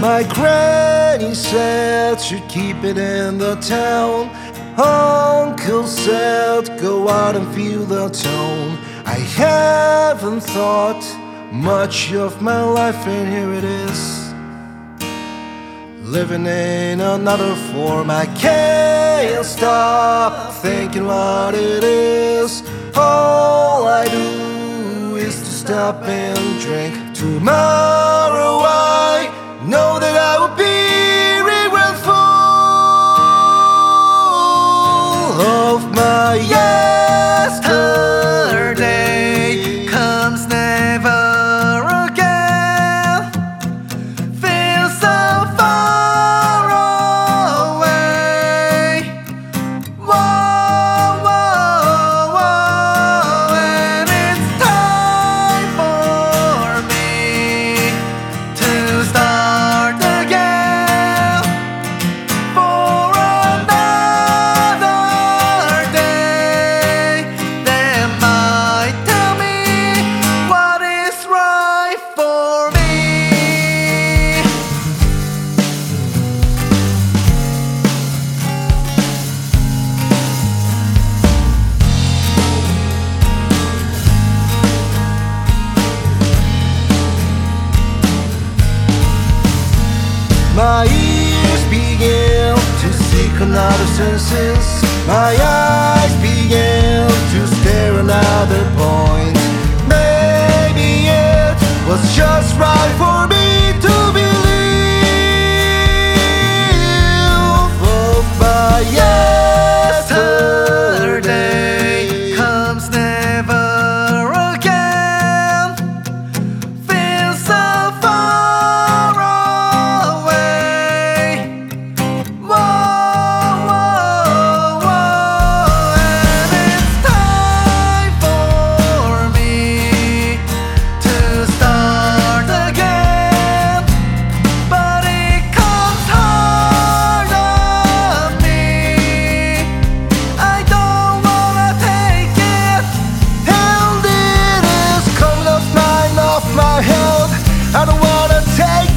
My granny said she'd keep it in the town. Uncle said go out and feel the tone. I haven't thought much of my life, and here it is, living in another form. I can't stop thinking what it is. All I do is to stop and drink. Tomorrow I know that I will be regretful of my yesterday. Comes never again. Feel so far away. Whoa, whoa, whoa. And it's time for me to start again for another day. They might tell me what is right for me. My ears begin to seek another senses. My eyes begin to stare another point. Maybe it was just right for me to believe of my yesterday comes never again. Feel so far away. Whoa, whoa, whoa. And it's time for me to start again. But it comes hard on me. I don't wanna take it, and it is coming off my head. I don't wanna take